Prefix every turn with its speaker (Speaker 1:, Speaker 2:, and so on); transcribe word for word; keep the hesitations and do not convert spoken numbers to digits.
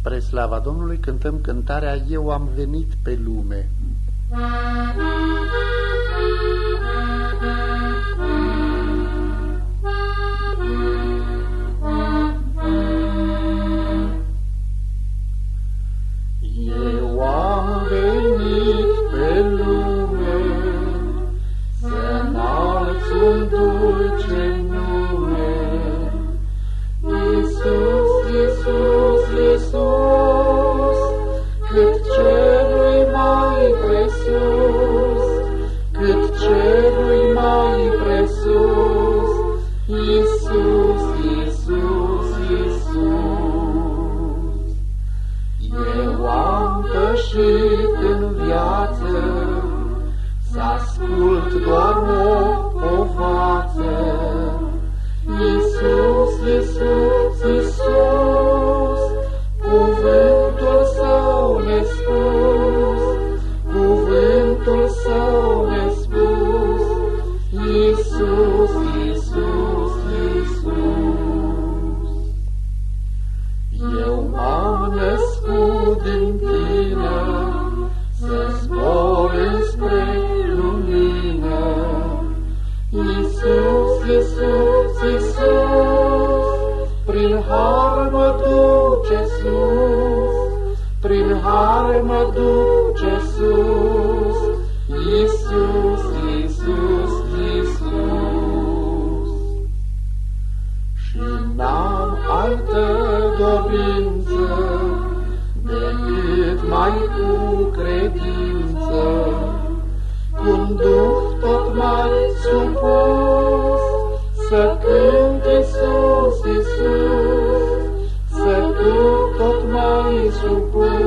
Speaker 1: Spre slava Domnului cântăm cântarea Eu am venit pe lume. Eu am venit pe lume să înalți un dulce nume. Iisus, Iisus, Iisus, cât cerul mai presus, cât cerul mai presus, Iisus, Iisus, Iisus. Eu am pășit în viață să ascult doar o povață. Iisus, Iisus, Iisus, cuvântul Său nespus, cuvântul Său nespus, Iisus, Iisus, Iisus. Eu m-am născut din Tine, să zbor înspre lumină. Iisus, Iisus, Iisus, prin har mă duce sus, prin har mă duce sus, Iisus, Iisus, Iisus. Și n-am altă dorință decât mai cu credință, cu-n Duh tot mai supus, să cânt Iisus, Iisus, să cânt tot mai supus,